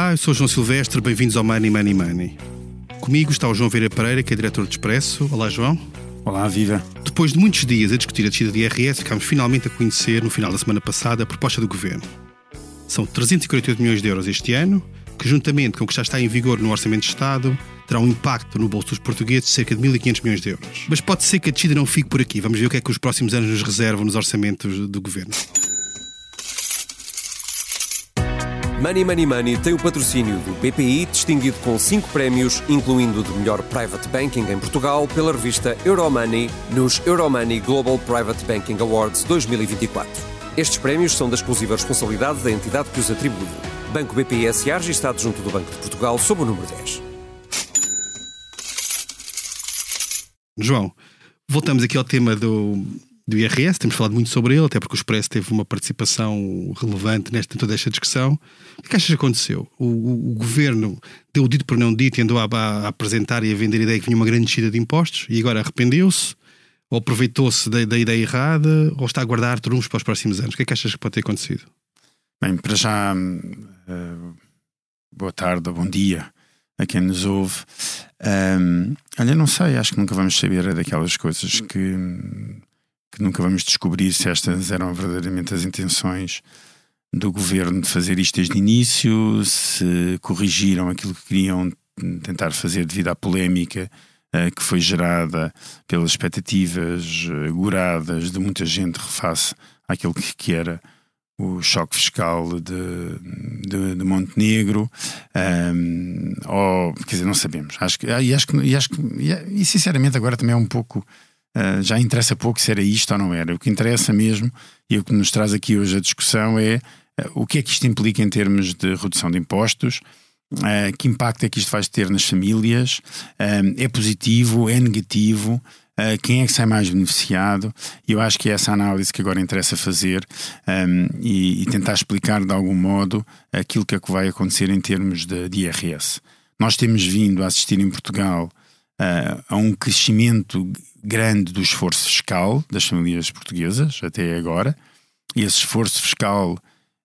Olá, eu sou o João Silvestre, bem-vindos ao Money, Money, Money. Comigo está o João Vieira Pereira, que é diretor de Expresso. Olá, João. Olá, viva. Depois de muitos dias a discutir a descida de IRS, ficámos finalmente a conhecer, no final da semana passada, a proposta do Governo. São 348 milhões de euros este ano, que juntamente com o que já está em vigor no Orçamento de Estado, terá um impacto no bolso dos portugueses de cerca de 1.500 milhões de euros. Mas pode ser que a descida não fique por aqui. Vamos ver o que é que os próximos anos nos reservam nos orçamentos do Governo. Money Money Money tem o patrocínio do BPI, distinguido com 5 prémios, incluindo o de melhor Private Banking em Portugal, pela revista Euromoney, nos Euromoney Global Private Banking Awards 2024. Estes prémios são da exclusiva responsabilidade da entidade que os atribuiu. Banco BPI S.A., registado junto do Banco de Portugal, sob o número 10. João, voltamos aqui ao tema do IRS, temos falado muito sobre ele, até porque o Expresso teve uma participação relevante toda esta discussão. O que achas que aconteceu? O Governo deu o dito por não dito e andou a apresentar e a vender a ideia que vinha uma grande descida de impostos e agora arrependeu-se? Ou aproveitou-se da ideia errada? Ou está a guardar trunfos para os próximos anos? O que é que achas que pode ter acontecido? Bem, para já, boa tarde ou bom dia a quem nos ouve. Olha, não sei, acho que nunca vamos saber. É daquelas coisas que nunca vamos descobrir se estas eram verdadeiramente as intenções do Governo de fazer isto desde o início, se corrigiram aquilo que queriam tentar fazer devido à polémica que foi gerada pelas expectativas agouradas de muita gente face àquilo que era o choque fiscal de Montenegro, ou, quer dizer, não sabemos. E sinceramente agora também é um pouco... já interessa pouco se era isto ou não era. O que interessa mesmo, e o que nos traz aqui hoje a discussão, é o que é que isto implica em termos de redução de impostos, que impacto é que isto vai ter nas famílias, é positivo, é negativo, quem é que sai mais beneficiado. E eu acho que é essa análise que agora interessa fazer, e tentar explicar de algum modo aquilo que é que vai acontecer em termos de IRS. Nós temos vindo a assistir em Portugal a um crescimento grande do esforço fiscal das famílias portuguesas até agora, e esse esforço fiscal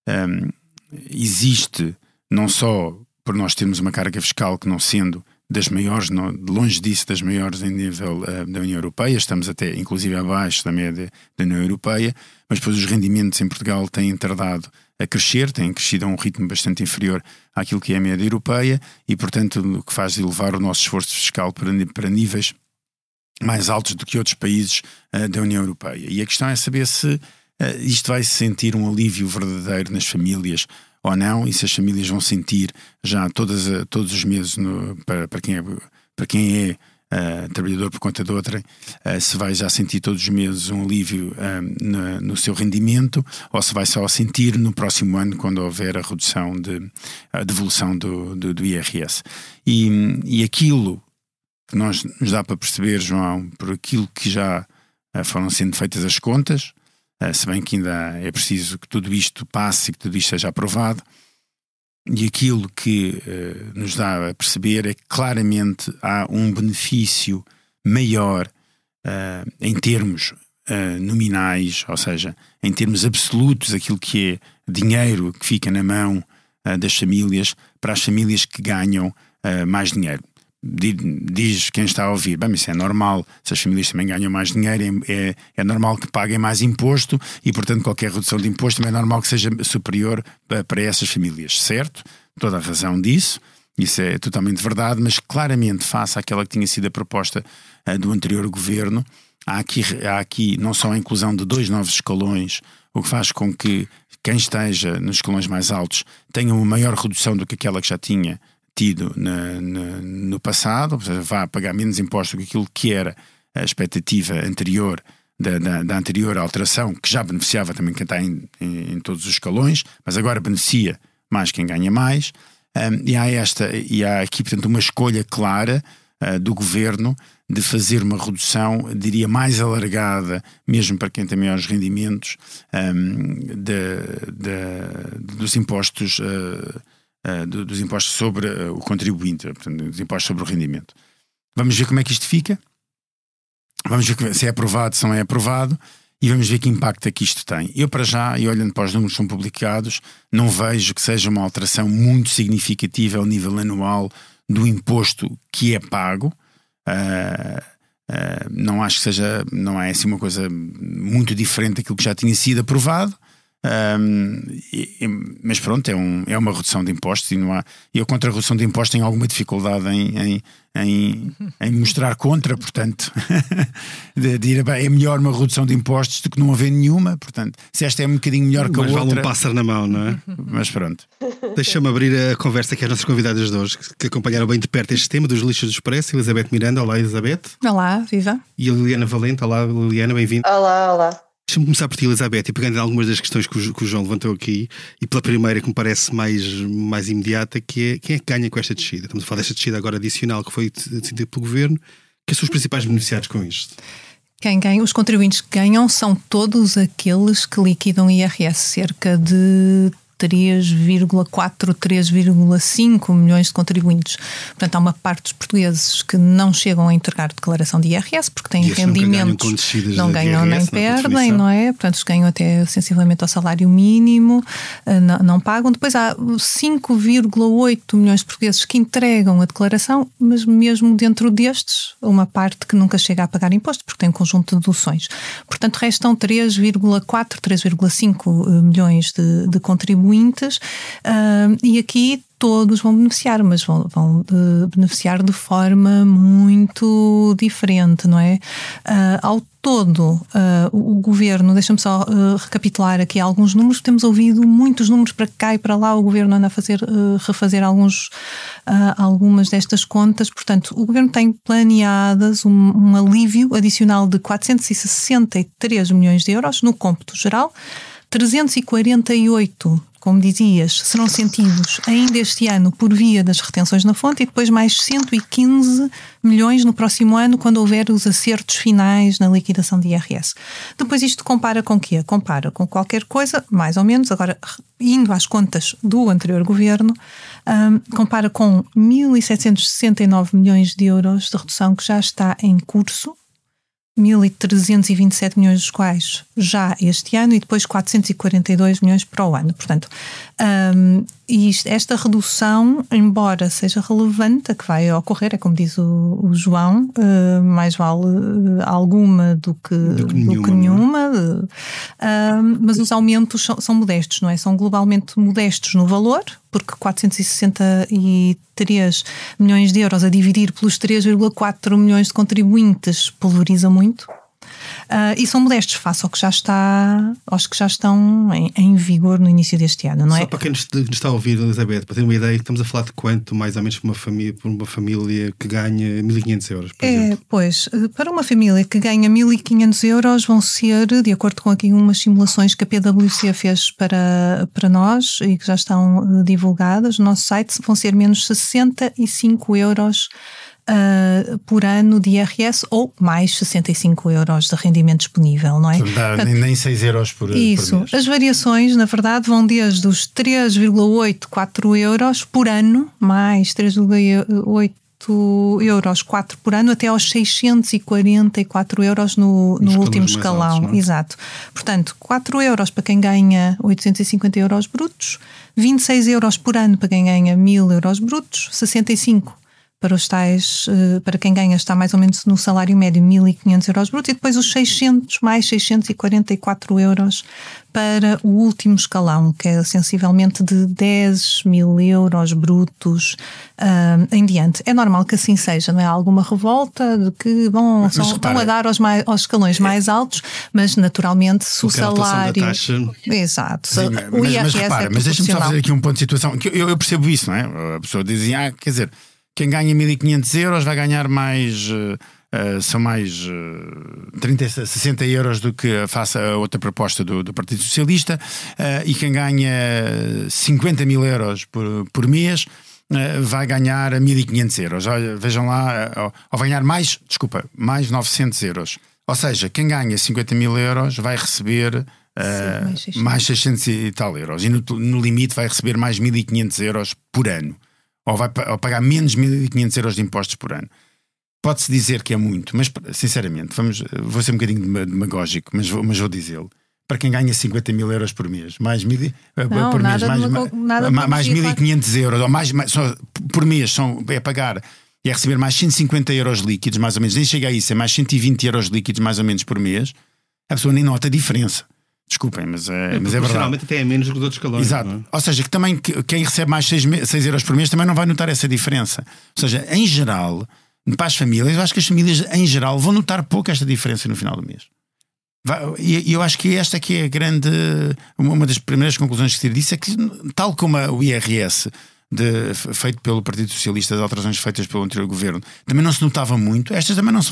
existe não só por nós termos uma carga fiscal que, não sendo das maiores, longe disso das maiores em nível da União Europeia, estamos até inclusive abaixo da média da União Europeia, mas depois os rendimentos em Portugal têm tardado a crescer, têm crescido a um ritmo bastante inferior àquilo que é a média europeia, e portanto o que faz elevar o nosso esforço fiscal para níveis mais altos do que outros países da União Europeia. E a questão é saber se isto vai sentir um alívio verdadeiro nas famílias ou não, e se as famílias vão sentir já todos os meses, para quem é trabalhador por conta de outrem, se vai já sentir todos os meses um alívio no seu rendimento, ou se vai só sentir no próximo ano, quando houver a redução a devolução do IRS. E aquilo que nos dá para perceber, João, por aquilo que já foram sendo feitas as contas, se bem que ainda é preciso que tudo isto passe e que tudo isto seja aprovado, e aquilo que nos dá a perceber é que claramente há um benefício maior em termos nominais, ou seja, em termos absolutos, aquilo que é dinheiro que fica na mão das famílias, para as famílias que ganham mais dinheiro. Diz quem está a ouvir, bem, isso é normal, se as famílias também ganham mais dinheiro, é normal que paguem mais imposto, e portanto qualquer redução de imposto também é normal que seja superior para essas famílias, certo? Toda a razão disso, isso é totalmente verdade, mas claramente face àquela que tinha sido a proposta do anterior governo, há aqui não só a inclusão de 2 novos escalões, o que faz com que quem esteja nos escalões mais altos tenha uma maior redução do que aquela que já tinha tido no passado, ou seja, vá pagar menos impostos do que aquilo que era a expectativa anterior da anterior alteração, que já beneficiava também quem está em todos os escalões, mas agora beneficia mais quem ganha mais, e há aqui, portanto, uma escolha clara do Governo de fazer uma redução, diria, mais alargada, mesmo para quem tem maiores rendimentos, dos impostos sobre o contribuinte, portanto, dos impostos sobre o rendimento. Vamos ver como é que isto fica, vamos ver se é aprovado, se não é aprovado, e vamos ver que impacto é que isto tem. Eu, para já, e olhando para os números que são publicados, não vejo que seja uma alteração muito significativa ao nível anual do imposto que é pago. Não acho que seja, não é assim uma coisa muito diferente daquilo que já tinha sido aprovado. Mas pronto, é uma redução de impostos, e não há, eu contra a redução de impostos tenho alguma dificuldade em mostrar contra, portanto de ir, bem, é melhor uma redução de impostos do que não haver nenhuma, portanto, se esta é um bocadinho melhor que a outra, vale um pássaro na mão, não é? Mas pronto. Deixa-me abrir a conversa aqui às nossas convidadas de hoje, que acompanharam bem de perto este tema dos lixos do Expresso. Elizabeth Miranda, olá Elizabeth. Olá, viva. E a Liliana Valente, olá Liliana, bem-vinda. Olá. Deixa-me começar por ti, Elizabeth, e pegando em algumas das questões que o João levantou aqui, e pela primeira que me parece mais imediata, que é: quem é que ganha com esta descida? Estamos a falar desta descida agora adicional que foi decidida pelo Governo. Quem são os principais beneficiados com isto? Quem ganha, os contribuintes que ganham são todos aqueles que liquidam IRS, cerca de 3,4, 3,5 milhões de contribuintes. Portanto, há uma parte dos portugueses que não chegam a entregar declaração de IRS porque têm rendimentos, não ganham nem perdem, não é? Portanto, ganham até sensivelmente ao salário mínimo, não pagam. Depois há 5,8 milhões de portugueses que entregam a declaração, mas mesmo dentro destes, uma parte que nunca chega a pagar imposto porque tem um conjunto de deduções. Portanto, restam 3,4, 3,5 milhões de contribuintes. E aqui todos vão beneficiar, mas vão beneficiar de forma muito diferente, não é? Ao todo, o Governo, deixa-me só recapitular aqui alguns números. Temos ouvido muitos números para cá e para lá. O Governo anda a refazer algumas destas contas. Portanto, o Governo tem planeadas um alívio adicional de 463 milhões de euros no cômputo geral. 348, como dizias, serão sentidos ainda este ano por via das retenções na fonte, e depois mais 115 milhões no próximo ano, quando houver os acertos finais na liquidação de IRS. Depois isto compara com o quê? Compara com qualquer coisa, mais ou menos, agora indo às contas do anterior Governo, compara com 1.769 milhões de euros de redução que já está em curso, 1.327 milhões dos quais já este ano, e depois 442 milhões para o ano. Portanto, esta redução, embora seja relevante, a que vai ocorrer, é como diz o João, mais vale alguma do que nenhuma. Mas os aumentos são modestos, não é? São globalmente modestos no valor, porque 463 milhões de euros a dividir pelos 3,4 milhões de contribuintes pulveriza muito. E são modestos face ao que já está, aos que já estão em vigor no início deste ano, não é? Só para quem nos está a ouvir, Elizabeth, para ter uma ideia, estamos a falar de quanto, mais ou menos, por uma família que ganha 1.500 euros, por exemplo? Pois, para uma família que ganha 1.500 euros vão ser, de acordo com aqui umas simulações que a PwC fez para nós e que já estão divulgadas no nosso site, vão ser menos 65 euros por ano de IRS, ou mais 65 euros de rendimento disponível, não é? Portanto, nem 6 euros por mês. As variações, na verdade, vão desde os 3,84 euros por ano, mais 3,8 euros 4 por ano, até aos 644 euros no último escalão. Altos, exato. Portanto, 4 euros para quem ganha 850 euros brutos, 26 euros por ano para quem ganha 1.000 euros brutos, 65 para os tais, para quem ganha está mais ou menos no salário médio 1.500 euros brutos, e depois os 600 mais 644 euros para o último escalão, que é sensivelmente de 10.000 euros brutos em diante. É normal que assim seja, não é? Há alguma revolta de que estão a dar aos escalões mais altos, mas naturalmente se o salário... Exato. Sim, mas repara, mas deixa-me só fazer aqui um ponto de situação, que eu percebo isso, não é? A pessoa dizia, quer dizer, quem ganha 1.500 euros vai ganhar mais, são mais 60 euros do que faça a outra proposta do Partido Socialista, e quem ganha 50.000 euros por mês vai ganhar 1.500 euros. Olha, vejam lá, ou vai ganhar mais 900 euros. Ou seja, quem ganha 50.000 euros vai receber mais 600 e tal euros, e no limite vai receber mais 1.500 euros por ano. Ou vai pagar menos 1.500 euros de impostos por ano. pode-se dizer que é muito, mas sinceramente, vou ser um bocadinho demagógico, mas vou dizê-lo. Para quem ganha 50 mil euros por mês, mais 1.500 euros, ou mais por mês é pagar e é receber mais 150 euros líquidos, mais ou menos, nem chega a isso, é mais 120 euros líquidos, mais ou menos, por mês, a pessoa nem nota a diferença. Desculpem, mas é verdade. Geralmente até é menos dos outros escalões. Exato. Não é? Ou seja, que também quem recebe mais 6 euros por mês também não vai notar essa diferença. Ou seja, em geral, para as famílias, eu acho que as famílias em geral vão notar pouco esta diferença no final do mês. E eu acho que esta aqui é uma das primeiras conclusões que se tira disso, é que tal como o IRS feito pelo Partido Socialista, as alterações feitas pelo anterior governo, também não se notava muito, estas também não se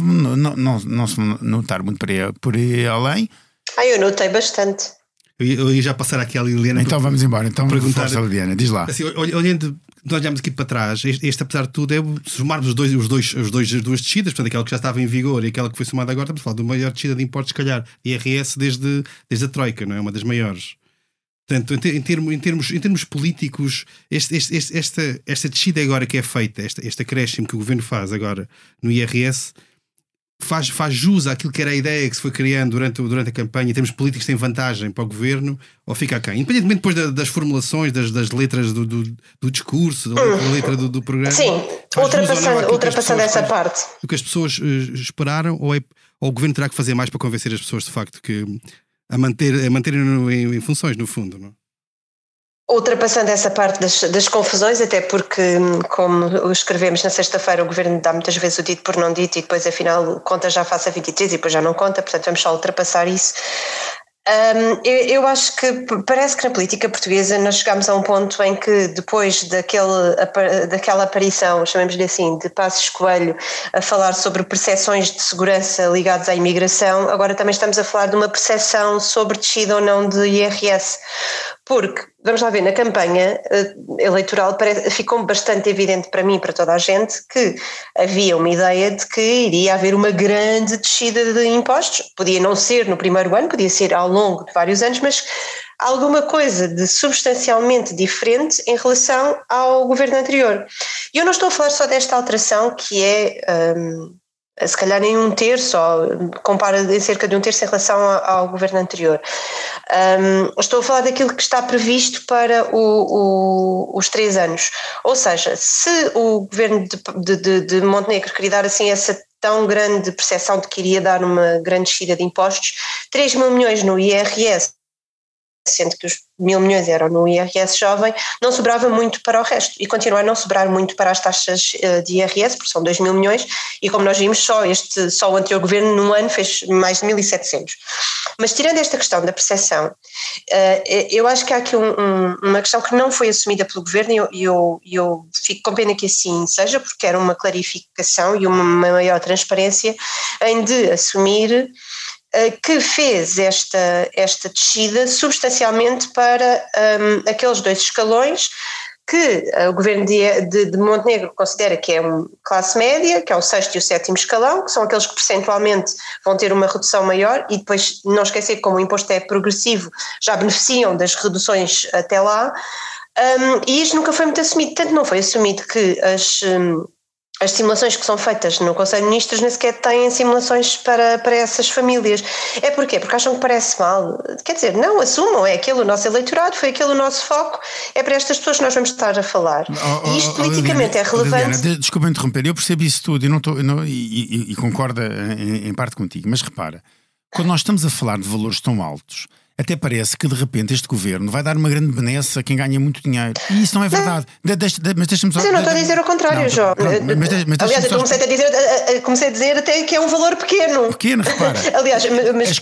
notaram muito por aí além. Eu notei bastante. Eu ia já passar aqui à Liliana. Então vamos embora. Então perguntar a Liliana, diz lá. Assim, olhando, nós olhamos aqui para trás, este apesar de tudo, se somarmos as duas descidas, portanto, aquela que já estava em vigor e aquela que foi somada agora, estamos a falar de uma maior descida de impostos, se calhar, IRS desde a Troika, não é? Uma das maiores. Portanto, em termos políticos, esta descida agora que é feita, este acréscimo que o governo faz agora no IRS, faz jus àquilo que era a ideia que se foi criando durante a campanha, em termos políticos tem vantagem para o governo, ou fica aquém? Independentemente depois das formulações, das letras do discurso, da letra do programa. Sim, ultrapassando essa parte. O que as pessoas esperaram, ou o governo terá que fazer mais para convencer as pessoas de facto a manterem em funções, no fundo, não? Ultrapassando essa parte das confusões, até porque, como escrevemos na sexta-feira, o governo dá muitas vezes o dito por não dito e depois afinal conta já face a 23 e depois já não conta, portanto vamos só ultrapassar isso. Eu acho que parece que na política portuguesa nós chegámos a um ponto em que depois daquela aparição, chamemos-lhe assim, de Passos Coelho a falar sobre percepções de segurança ligadas à imigração, agora também estamos a falar de uma percepção sobre descida ou não de IRS. Porque, vamos lá ver, na campanha eleitoral ficou bastante evidente para mim e para toda a gente que havia uma ideia de que iria haver uma grande descida de impostos. Podia não ser no primeiro ano, podia ser ao longo de vários anos, mas alguma coisa de substancialmente diferente em relação ao governo anterior. E eu não estou a falar só desta alteração que é... se calhar em um terço, ou compara em cerca de um terço em relação ao governo anterior. Estou a falar daquilo que está previsto para os 3 anos. Ou seja, se o governo de Montenegro queria dar assim essa tão grande percepção de que iria dar uma grande descida de impostos, 3 mil milhões no IRS, sendo que os 1.000 milhões eram no IRS jovem, não sobrava muito para o resto e continua a não sobrar muito para as taxas de IRS, porque são 2 mil milhões e como nós vimos só o anterior governo num ano fez mais de 1.700. Mas tirando esta questão da percepção, eu acho que há aqui uma questão que não foi assumida pelo governo e eu fico com pena que assim seja, porque era uma clarificação e uma maior transparência em de assumir que fez esta descida substancialmente para aqueles 2 escalões que o governo de Montenegro considera que é uma classe média, que é o 6º e o 7º escalão, que são aqueles que percentualmente vão ter uma redução maior e depois não esquecer que como o imposto é progressivo já beneficiam das reduções até lá, e isto nunca foi muito assumido, tanto não foi assumido que as simulações que são feitas no Conselho de Ministros nem sequer têm simulações para essas famílias. É porquê? Porque acham que parece mal. Quer dizer, não, assumam, é aquele o nosso eleitorado, foi aquele o nosso foco, é para estas pessoas que nós vamos estar a falar. E isto politicamente Liliana, é relevante. Liliana, desculpa interromper, eu percebo isso tudo e concordo em parte contigo, mas repara, quando nós estamos a falar de valores tão altos, até parece que de repente este governo vai dar uma grande benesse a quem ganha muito dinheiro. E isso não é verdade. Mas eu não estou a dizer o contrário, João. Aliás, eu comecei a dizer até que é um valor pequeno. Pequeno, repara. Aliás, as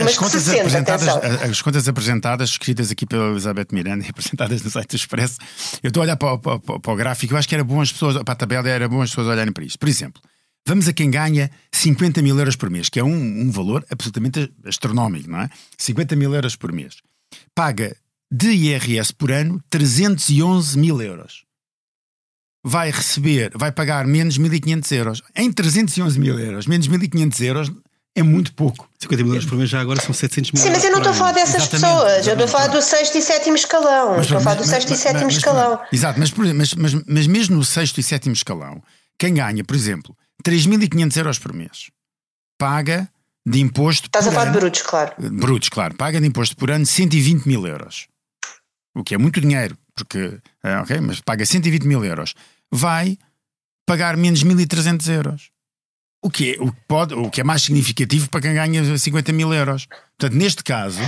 contas apresentadas, escritas aqui pela Elizabeth Miranda e apresentadas no site do Expresso, eu estou a olhar para o gráfico, eu acho que era bom as pessoas, para a tabela, era bom as pessoas olharem para isto. Por exemplo, vamos a quem ganha 50 mil euros por mês, que é um valor absolutamente astronómico, não é? 50 mil euros por mês. Paga de IRS por ano 311 mil euros. Vai pagar menos 1.500 euros. Em 311 mil euros, menos 1.500 euros é muito pouco. 50 mil euros por mês já agora são 700 mil. Sim, mas eu não estou a falar dessas pessoas. Eu estou a falar do 6º e 7º escalão. Estou a falar do 6º e 7º escalão. Exato, mas mesmo no 6º e 7º escalão, quem ganha, por exemplo, 3.500 euros por mês, paga de imposto. Estás a falar de brutos, claro. Brutos, claro. Paga de imposto por ano 120 mil euros. O que é muito dinheiro, porque, ok, mas paga 120 mil euros. Vai pagar menos 1.300 euros. O que é mais significativo para quem ganha 50 mil euros. Portanto, neste caso,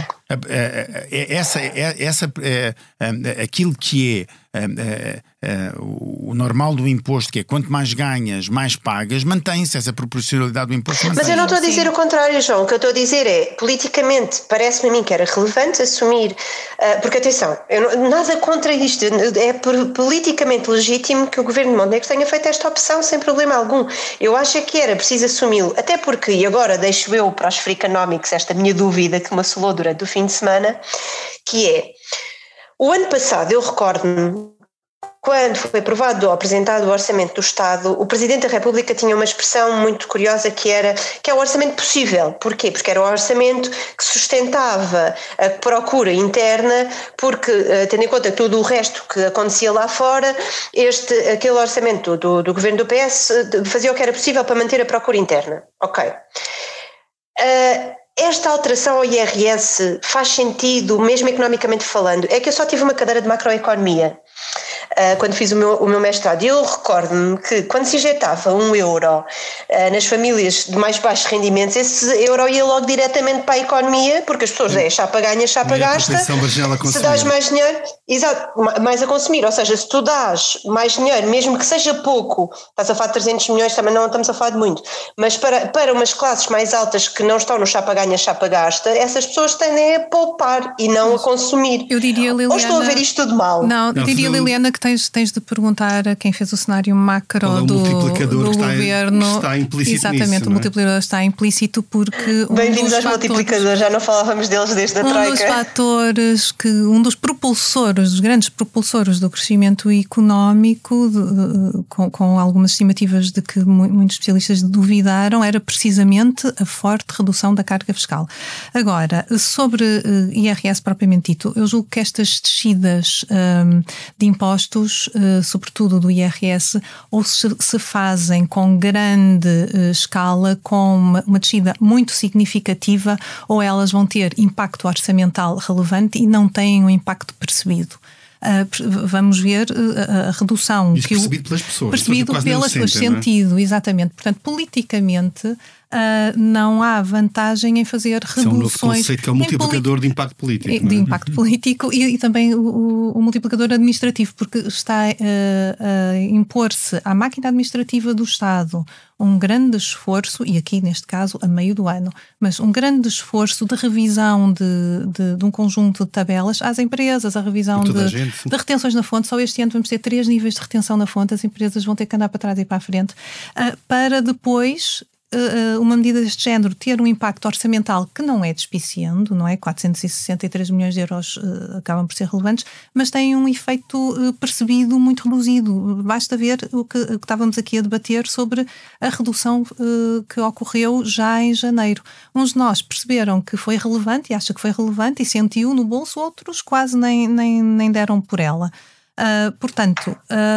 aquilo que é o normal do imposto, que é quanto mais ganhas, mais pagas, mantém-se essa proporcionalidade do imposto. Mas eu não estou a dizer o contrário, João. O que eu estou a dizer é, politicamente, parece-me a mim que era relevante assumir, porque atenção, nada contra isto, é politicamente legítimo que o governo de Montenegro tenha feito esta opção sem problema algum. Eu acho que era preciso assumi-lo, até porque, e agora deixo eu para os Freakonomics esta minha dúvida que me assolou durante o fim de semana, que é, o ano passado, eu recordo-me, quando foi aprovado ou apresentado o Orçamento do Estado, o Presidente da República tinha uma expressão muito curiosa que é o orçamento possível. Porquê? Porque era o orçamento que sustentava a procura interna, porque, tendo em conta tudo o resto que acontecia lá fora, aquele orçamento do governo do PS fazia o que era possível para manter a procura interna. Ok. Esta alteração ao IRS faz sentido, mesmo economicamente falando? É que eu só tive uma cadeira de macroeconomia quando fiz o meu mestrado. E eu recordo-me que quando se injetava €1 nas famílias de mais baixos rendimentos, esse euro ia logo diretamente para a economia, porque as pessoas chapa ganha, chapa gasta. Se dás mais dinheiro, exato, mais a consumir. Ou seja, se tu dás mais dinheiro, mesmo que seja pouco, estás a falar de 300 milhões, também não estamos a falar de muito, mas para umas classes mais altas que não estão no chapa ganha, chapa gasta, essas pessoas tendem a poupar e não a consumir. Eu diria, Liliana, ou estou a ver isto tudo mal? Não, eu diria, Liliana, que tens de perguntar a quem fez o cenário macro do governo. Está implícito exatamente, nisso, o multiplicador está implícito porque bem-vindos aos multiplicadores, já não falávamos deles desde a Troika. Dos fatores um dos propulsores, dos grandes propulsores do crescimento económico, com algumas estimativas de que muitos especialistas duvidaram, era precisamente a forte redução da carga fiscal. Agora, sobre IRS propriamente dito, eu julgo que estas descidas de impostos, sobretudo do IRS, ou se fazem com grande escala, com uma descida muito significativa, ou elas vão ter impacto orçamental relevante e não têm um impacto percebido. Vamos ver a redução que percebido pelas pessoas, percebido pelas pessoas, sentido, exatamente. Portanto, politicamente não há vantagem em fazer reduções. É um novo conceito que é o multiplicador de impacto político. De impacto político e também o multiplicador administrativo, porque está a impor-se à máquina administrativa do Estado um grande esforço, e aqui neste caso a meio do ano, mas um grande esforço de revisão de um conjunto de tabelas às empresas, a revisão de retenções na fonte. Só este ano vamos ter 3 níveis de retenção na fonte, as empresas vão ter que andar para trás e para a frente, para depois uma medida deste género ter um impacto orçamental que não é despiciando, não é? 463 milhões de euros acabam por ser relevantes, mas tem um efeito percebido muito reduzido. Basta ver o que estávamos aqui a debater sobre a redução que ocorreu já em janeiro. Uns de nós perceberam que foi relevante e acham que foi relevante e sentiu no bolso, outros quase nem deram por ela. Portanto...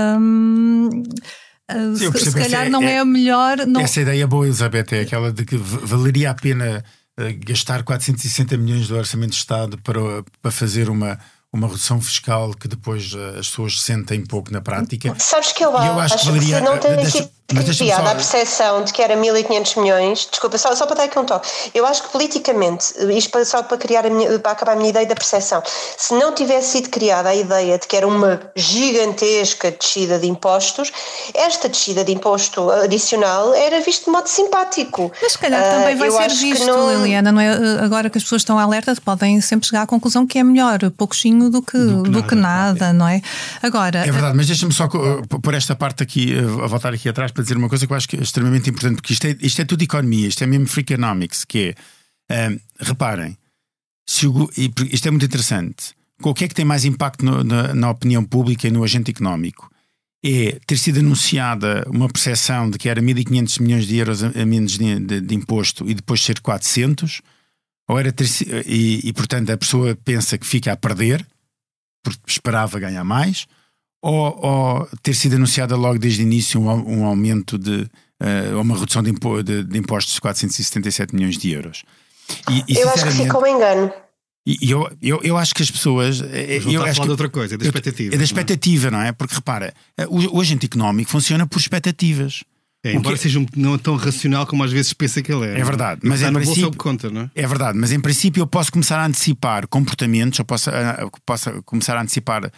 Sim, se calhar não é a melhor. Não... Essa ideia boa, Elizabeth, é aquela de que valeria a pena gastar 460 milhões do Orçamento de Estado para fazer uma redução fiscal que depois as pessoas sentem pouco na prática. Sabes que eu acho que valeria, se não tem sido criada a percepção de que era 1.500 milhões, desculpa, só para dar aqui um toque, eu acho que politicamente, isto só para acabar a minha ideia da percepção, se não tivesse sido criada a ideia de que era uma gigantesca descida de impostos, esta descida de imposto adicional era visto de modo simpático. Mas se calhar também vai ser visto, Liliana, não é? Agora que as pessoas estão alertas, podem sempre chegar à conclusão que é melhor pouquinho do que nada, não é? Agora... É verdade, mas deixa-me só por esta parte aqui, a voltar aqui atrás para dizer uma coisa que eu acho que é extremamente importante, porque isto é tudo economia, isto é mesmo Freakonomics, que é, reparem, isto é muito interessante, o que é que tem mais impacto na opinião pública e no agente económico? É ter sido anunciada uma percepção de que era 1.500 milhões de euros a menos de imposto e depois ser 400, ou era e portanto a pessoa pensa que fica a perder, porque esperava ganhar mais, ou ter sido anunciada logo desde o início um aumento uma redução de impostos de 477 milhões de euros. Eu acho que fica um engano. E eu acho que as pessoas. Eu acho que de outra coisa, é da expectativa. É da expectativa, não é? Porque repara, o agente económico funciona por expectativas. Embora seja não tão racional como às vezes pensa que ele é. É verdade, mas em princípio conta, não é? É verdade, mas em princípio eu posso começar a antecipar comportamentos, eu posso começar a antecipar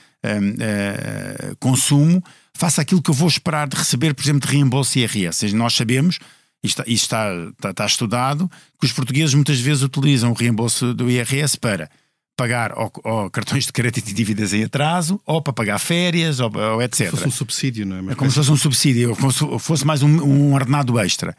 consumo, face àquilo que eu vou esperar de receber, por exemplo, de reembolso IRS. Nós sabemos, isto está estudado, que os portugueses muitas vezes utilizam o reembolso do IRS para pagar ou cartões de crédito e dívidas em atraso, ou para pagar férias, ou etc. Como se fosse um subsídio, não é? É como se fosse um subsídio, como se fosse mais um ordenado extra.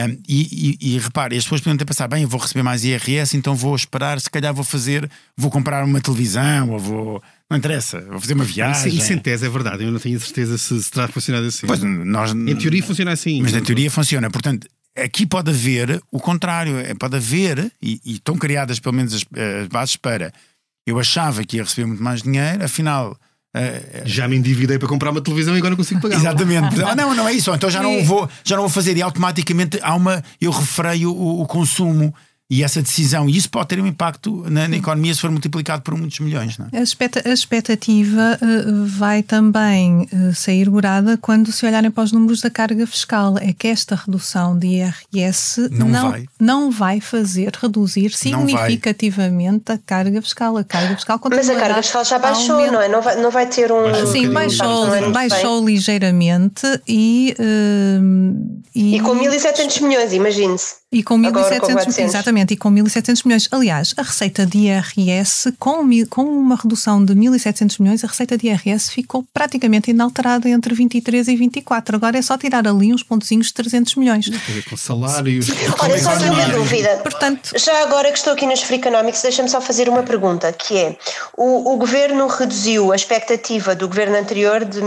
E repare, as pessoas podem ter pensado, bem, eu vou receber mais IRS, então vou esperar, se calhar vou comprar uma televisão, ou não interessa, vou fazer uma viagem. Isso em tese é verdade, eu não tenho certeza se terá funcionado assim. Pois, em teoria funciona assim. Mas na teoria funciona, portanto, aqui pode haver o contrário, pode haver, e estão criadas pelo menos as bases para, eu achava que ia receber muito mais dinheiro, afinal... já me endividei para comprar uma televisão e agora não consigo pagar. Exatamente. Não é isso, então já não vou fazer, e automaticamente eu refreio o consumo. E essa decisão, e isso pode ter um impacto na economia se for multiplicado por muitos milhões, não é? A expectativa vai também sair gurada quando se olharem para os números da carga fiscal. É que esta redução de IRS não vai fazer reduzir significativamente a carga fiscal. A carga fiscal mas a carga fiscal já baixou, não é? Não vai ter um... Sim, baixou ligeiramente e com 1.700 milhões, imagine-se. E com 1.700, exatamente, e com 1.700 milhões. Aliás, a receita de IRS, com uma redução de 1.700 milhões, a receita de IRS ficou praticamente inalterada entre 23 e 24. Agora é só tirar ali uns pontozinhos de 300 milhões. Com salários. Olha, só aqui uma dúvida. Portanto, já agora que estou aqui nos Free Economics, deixa-me só fazer uma pergunta, que é, o governo reduziu a expectativa do governo anterior de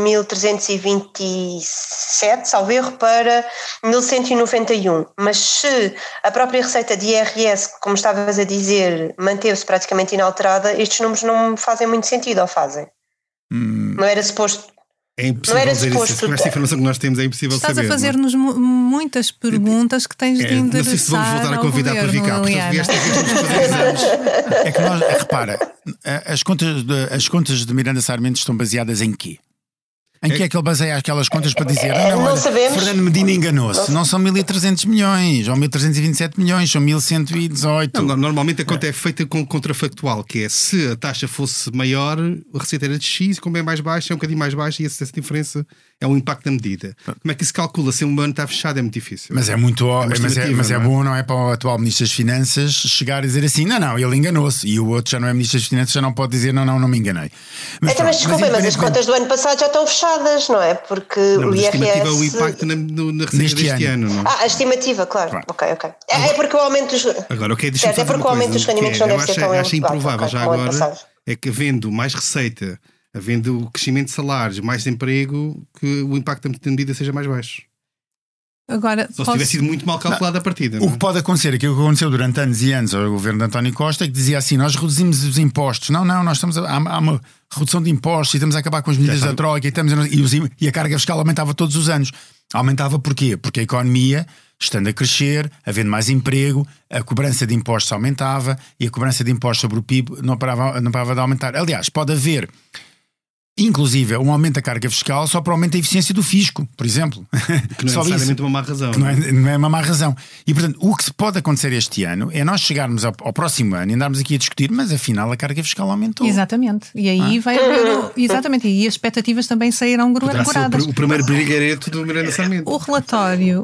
1.327, salvo erro, para 1.191, mas se a própria receita de IRS, como estavas a dizer, manteve-se praticamente inalterada, estes números não fazem muito sentido, ou fazem? Não era suposto... É impossível dizer isso. Com esta informação que nós temos é impossível saber. Estás a fazer-nos muitas perguntas que tens de endereçar. Não sei se vamos voltar a convidar para vir cá, porque vieste aqui vamos fazer exames. É que nós, repara, as contas de Miranda Sarmento estão baseadas em quê? Em que é que ele baseia aquelas contas para dizer não sabemos. Fernando Medina enganou-se, não são 1.300 milhões ou 1.327 milhões, são 1.118. Normalmente a conta é feita com contrafactual, que é se a taxa fosse maior, a receita era de X, como é mais baixa, é um bocadinho mais baixa, e essa diferença é um impacto da medida. Como é que se calcula? Se um ano está fechado é muito difícil. Mas é muito mas é bom, não é, para o atual Ministro das Finanças chegar a dizer assim, não, ele enganou-se, e o outro já não é Ministro das Finanças, já não pode dizer não me enganei. Mas desculpem, mas as contas do ano passado já estão fechadas, não é? Porque o IRS... A estimativa é o impacto na receita deste ano. Não? A estimativa, claro. Ok. É porque o aumento dos... Agora, é porque o aumento dos rendimentos não deve ser tão elevado. Acho improvável já agora, é que havendo mais receita, havendo o crescimento de salários, mais emprego, que o impacto da medida seja mais baixo. Agora, só se tivesse sido muito mal calculado a partida. O que pode acontecer, aquilo que aconteceu durante anos e anos ao governo de António Costa, é que dizia assim, nós reduzimos os impostos. Não, nós estamos há uma redução de impostos e estamos a acabar com as medidas da troika e a carga fiscal aumentava todos os anos. Aumentava porquê? Porque a economia, estando a crescer, havendo mais emprego, a cobrança de impostos aumentava e a cobrança de impostos sobre o PIB não parava de aumentar. Aliás, pode haver... inclusive um aumento da carga fiscal só para o aumento da eficiência do fisco, por exemplo. Que não é necessariamente uma má razão. Não é uma má razão. E portanto, o que pode acontecer este ano é nós chegarmos ao próximo ano e andarmos aqui a discutir, mas afinal a carga fiscal aumentou. Exatamente. E aí vai haver... Exatamente. E as expectativas também sairão guradas. O primeiro brigareto do Miranda Sarmento. O relatório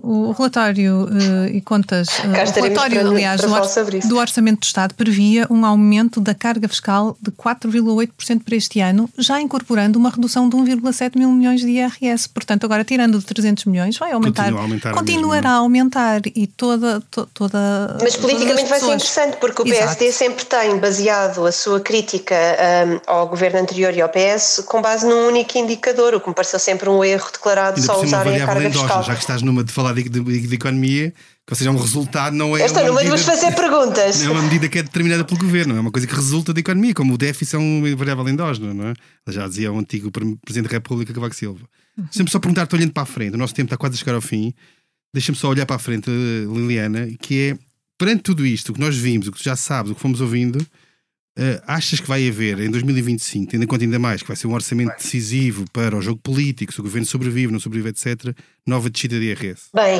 e contas... o relatório, aliás, do Orçamento do Estado previa um aumento da carga fiscal de 4,8% para este ano, já incorporando uma redução de 1,7 mil milhões de IRS. Portanto, agora tirando de 300 milhões, vai aumentar. Continuará a aumentar. E toda mas politicamente vai ser interessante, porque o PSD sempre tem baseado a sua crítica ao governo anterior e ao PS com base num único indicador, o que me pareceu sempre um erro declarado só usarem a carga fiscal. Já que estás numa de falar de economia, que seja um resultado, não é. Esta numa de vos fazer perguntas. Não é uma medida que é determinada pelo governo, é uma coisa que resulta da economia, como o déficit é uma variável endógena, não é? Já dizia o antigo Presidente da República, Cavaco Silva. Sempre só perguntar, estou olhando para a frente, o nosso tempo está quase a chegar ao fim. deixa-me só olhar para a frente, Liliana, que é, perante tudo isto, o que nós vimos, o que tu já sabes, o que fomos ouvindo, achas que vai haver em 2025, tendo em conta ainda mais que vai ser um orçamento decisivo para o jogo político, se o governo sobrevive, não sobrevive, etc., nova descida de IRS? Bem,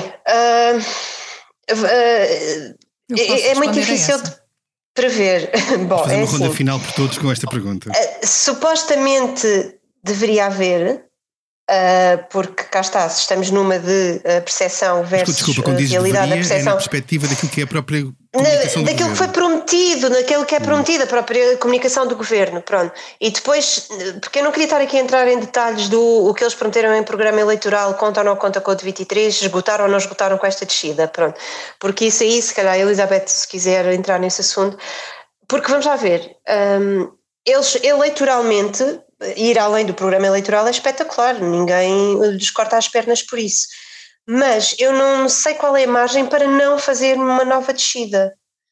é muito difícil de prever. Bom, fazer uma ronda assim, final por todos com esta pergunta. Supostamente deveria haver, porque cá está, se estamos numa de percepção versus realidade da percepção. É na perspectiva daquilo que é a própria comunicação do daquilo governo. Que foi prometido, naquilo que é prometido, a própria comunicação do governo, pronto. E depois, porque eu não queria estar aqui a entrar em detalhes do o que eles prometeram em programa eleitoral, conta ou não conta com o de 23, esgotaram ou não esgotaram com esta descida, pronto. Porque isso aí, se calhar, Elizabeth, se quiser entrar nesse assunto, porque vamos lá ver, eles eleitoralmente, ir além do programa eleitoral é espetacular, ninguém lhes corta as pernas por isso. Mas eu não sei qual é a margem para não fazer uma nova descida.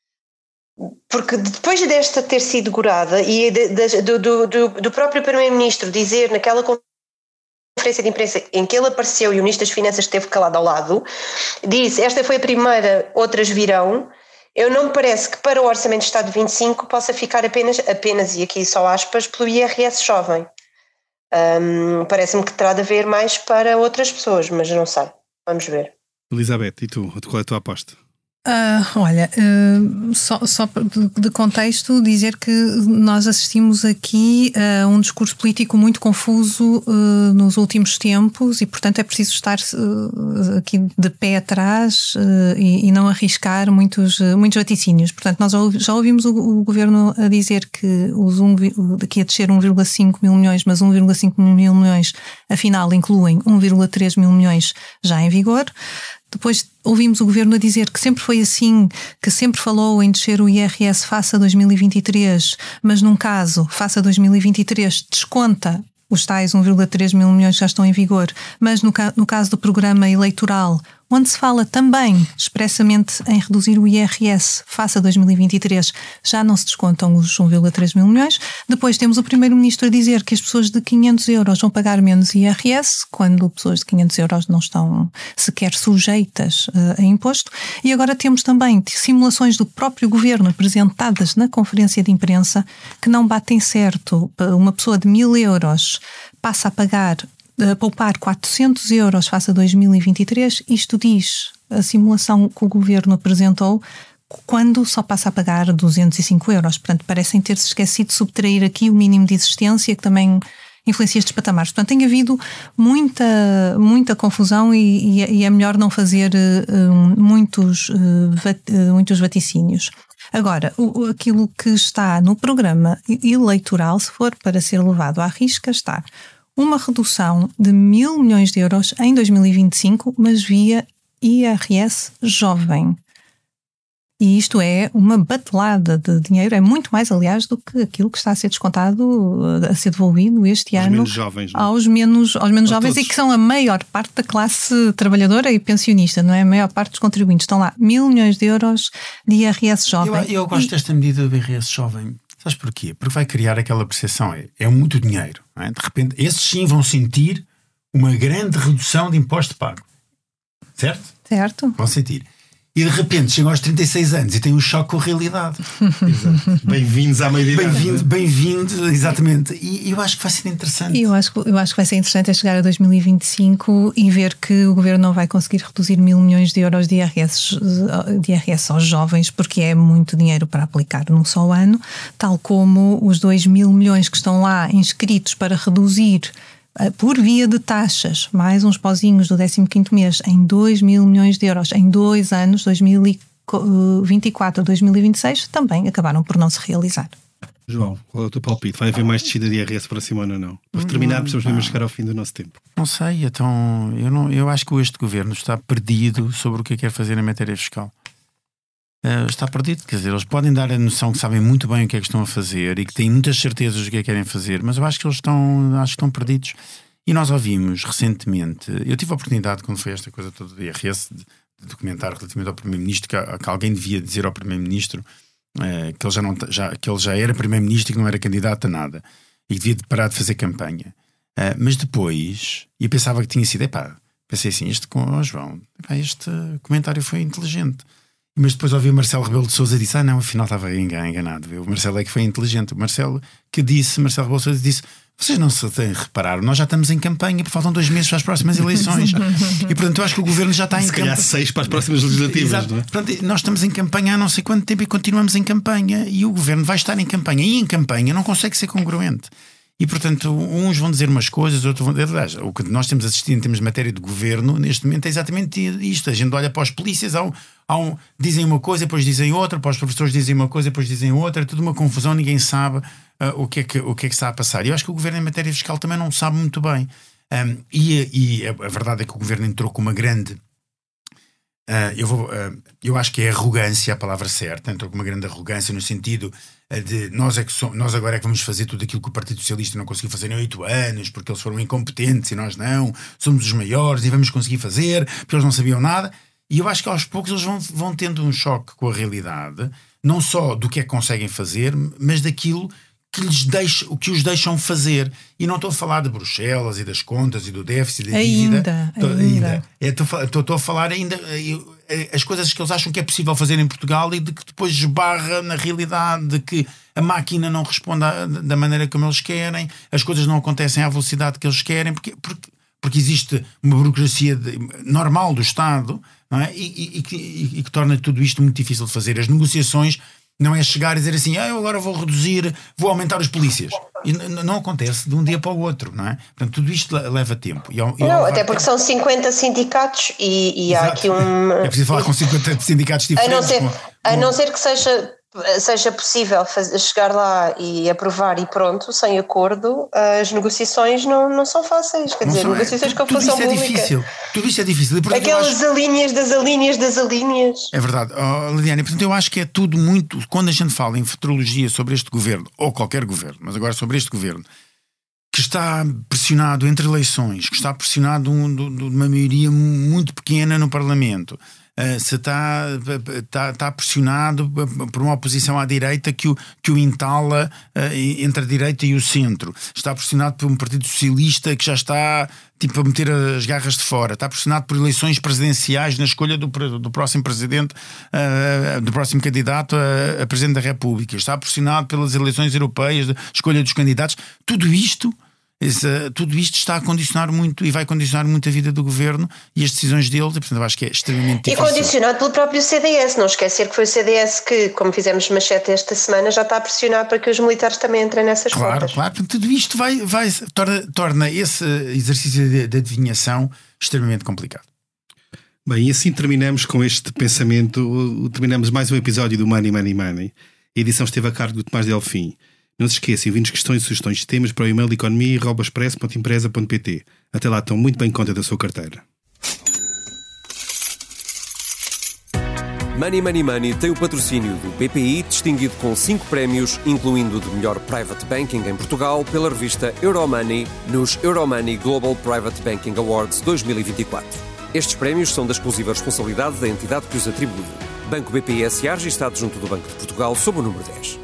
Porque depois desta ter sido gorada e do próprio Primeiro-Ministro dizer naquela conferência de imprensa em que ele apareceu e o Ministro das Finanças esteve calado ao lado, disse, esta foi a primeira, outras virão. Eu não me parece que para o Orçamento de Estado de 25 possa ficar apenas, e aqui só aspas, pelo IRS jovem. Parece-me que terá de haver mais para outras pessoas, mas não sei. Vamos ver. Elizabeth, e tu? Qual é a tua aposta? Olha, só de contexto dizer que nós assistimos aqui a um discurso político muito confuso nos últimos tempos e portanto é preciso estar aqui de pé atrás e não arriscar muitos vaticínios. Portanto, nós já ouvimos o Governo a dizer que que ia descer 1,5 mil milhões, mas 1,5 mil milhões afinal incluem 1,3 mil milhões já em vigor. Depois ouvimos o Governo a dizer que sempre foi assim, que sempre falou em descer o IRS face a 2023, mas num caso, face a 2023, desconta os tais 1,3 mil milhões que já estão em vigor, mas no caso do programa eleitoral, onde se fala também expressamente em reduzir o IRS face a 2023, já não se descontam os 1,3 mil milhões. Depois temos o Primeiro-Ministro a dizer que as pessoas de 500 euros vão pagar menos IRS, quando pessoas de 500 euros não estão sequer sujeitas a imposto. E agora temos também simulações do próprio Governo apresentadas na conferência de imprensa que não batem certo. Uma pessoa de 1.000 euros passa a poupar 400 euros face a 2023, isto diz a simulação que o Governo apresentou, quando só passa a pagar 205 euros. Portanto, parecem ter-se esquecido de subtrair aqui o mínimo de existência, que também influencia estes patamares. Portanto, tem havido muita confusão e é melhor não fazer muitos vaticínios. Agora, aquilo que está no programa eleitoral, se for para ser levado à risca, está uma redução de 1.000 milhões de euros em 2025, mas via IRS jovem. E isto é uma batelada de dinheiro, é muito mais, aliás, do que aquilo que está a ser descontado, a ser devolvido este ano menos jovens, não? aos menos jovens todos. E que são a maior parte da classe trabalhadora e pensionista, não é? A maior parte dos contribuintes. Estão lá 1.000 milhões de euros de IRS jovem. Eu gosto desta medida do IRS jovem. Sabes porquê? Porque vai criar aquela percepção, é muito dinheiro. Não é? De repente, esses sim vão sentir uma grande redução de imposto pago. Certo? Certo. Vão sentir. E de repente chegam aos 36 anos e têm um choque com a realidade. Exato. Bem-vindos à maioridade. Bem-vindo, exatamente. E eu acho que vai ser interessante. Eu acho que vai ser interessante é chegar a 2025 e ver que o Governo não vai conseguir reduzir 1.000 milhões de euros de IRS aos jovens, porque é muito dinheiro para aplicar num só ano, tal como os 2.000 milhões que estão lá inscritos para reduzir por via de taxas, mais uns pozinhos do 15º mês, em 2.000 milhões de euros em 2 anos, 2024 a 2026, também acabaram por não se realizar. João, qual é o teu palpite? Vai haver mais descida de IRS para cima ou não? Para terminar, precisamos mesmo chegar ao fim do nosso tempo. Não sei, então eu acho que este governo está perdido sobre o que quer fazer na matéria fiscal. Está perdido, quer dizer, eles podem dar a noção que sabem muito bem o que é que estão a fazer e que têm muitas certezas do que é que querem fazer, mas eu acho que eles estão perdidos. E nós ouvimos recentemente, eu tive a oportunidade, quando foi esta coisa toda do IRS, de documentar relativamente ao Primeiro-Ministro, que alguém devia dizer ao Primeiro-Ministro que ele já era Primeiro-Ministro e que não era candidato a nada e que devia parar de fazer campanha. Mas depois, eu pensava que tinha sido, Pensei assim, João, este comentário foi inteligente. Mas depois ouvi o Marcelo Rebelo de Sousa e disse, não, afinal estava enganado. O Marcelo é que foi inteligente. O Marcelo Rebelo de Sousa disse, vocês não se repararam, nós já estamos em campanha, faltam 2 meses para as próximas eleições. E portanto eu acho que o governo já está em campanha. Se calhar 6 para as próximas legislativas. Exato. Não é? Portanto, nós estamos em campanha há não sei quanto tempo e continuamos em campanha. E o governo vai estar em campanha. E em campanha não consegue ser congruente. E portanto, uns vão dizer umas coisas, outros vão dizer. Aliás, o que nós temos assistido em termos de matéria de governo neste momento é exatamente isto. A gente olha para os polícias, dizem uma coisa, depois dizem outra, para os professores dizem uma coisa, depois dizem outra, é tudo uma confusão, ninguém sabe o que é que está a passar. E eu acho que o governo em matéria fiscal também não sabe muito bem. E a verdade é que o governo entrou com uma grande. Eu acho que é arrogância a palavra certa, entrou com uma grande arrogância no sentido de nós agora é que vamos fazer tudo aquilo que o Partido Socialista não conseguiu fazer em 8 anos, porque eles foram incompetentes e nós não, somos os maiores e vamos conseguir fazer, porque eles não sabiam nada. E eu acho que aos poucos eles vão tendo um choque com a realidade, não só do que é que conseguem fazer, mas daquilo que os deixam fazer. E não estou a falar de Bruxelas e das contas e do déficit e da dívida. Estou a falar ainda as coisas que eles acham que é possível fazer em Portugal e de que depois esbarra na realidade, de que a máquina não responde da maneira como eles querem, as coisas não acontecem à velocidade que eles querem, porque existe uma burocracia normal do Estado, não é? E que torna tudo isto muito difícil de fazer. As negociações não é chegar e dizer assim, eu agora vou aumentar os polícias. E não acontece de um dia para o outro, não é? Portanto, tudo isto leva tempo. Até porque são 50 sindicatos e há aqui É preciso falar com 50 sindicatos diferentes. A não ser que seja possível chegar lá e aprovar e pronto, sem acordo, as negociações não são fáceis. Quer dizer, negociações com a função pública. Tudo isto é difícil. Aquelas alíneas das alíneas. É verdade, Lidiane. Portanto, eu acho que é tudo muito. Quando a gente fala em futurologia sobre este governo, ou qualquer governo, mas agora sobre este governo, que está pressionado entre eleições, que está pressionado de uma maioria muito pequena no Parlamento, se está pressionado por uma oposição à direita que o entala entre a direita e o centro, está pressionado por um Partido Socialista que já está a meter as garras de fora, está pressionado por eleições presidenciais na escolha do próximo presidente, do próximo candidato a presidente da República, está pressionado pelas eleições europeias, a escolha dos candidatos. Tudo isto está a condicionar muito e vai condicionar muito a vida do governo e as decisões dele, e portanto eu acho que é extremamente difícil. E condicionado pelo próprio CDS, não esquecer que foi o CDS que, como fizemos manchete esta semana, já está a pressionar para que os militares também entrem nessas contas. Claro, tudo isto torna esse exercício de adivinhação extremamente complicado. Bem, e assim terminamos com este pensamento, terminamos mais um episódio do Money, Money, Money. A edição esteve a cargo do Tomás Delfim. Não se esqueçam, enviem-nos questões e sugestões de temas para o e-mail economia@expresso.empresa.pt. Até lá, estão muito bem conta da sua carteira. Money Money Money tem o patrocínio do BPI, distinguido com 5 prémios, incluindo o de melhor Private Banking em Portugal, pela revista Euromoney, nos Euromoney Global Private Banking Awards 2024. Estes prémios são da exclusiva responsabilidade da entidade que os atribui. Banco BPI S.A., registado junto do Banco de Portugal, sob o número 10.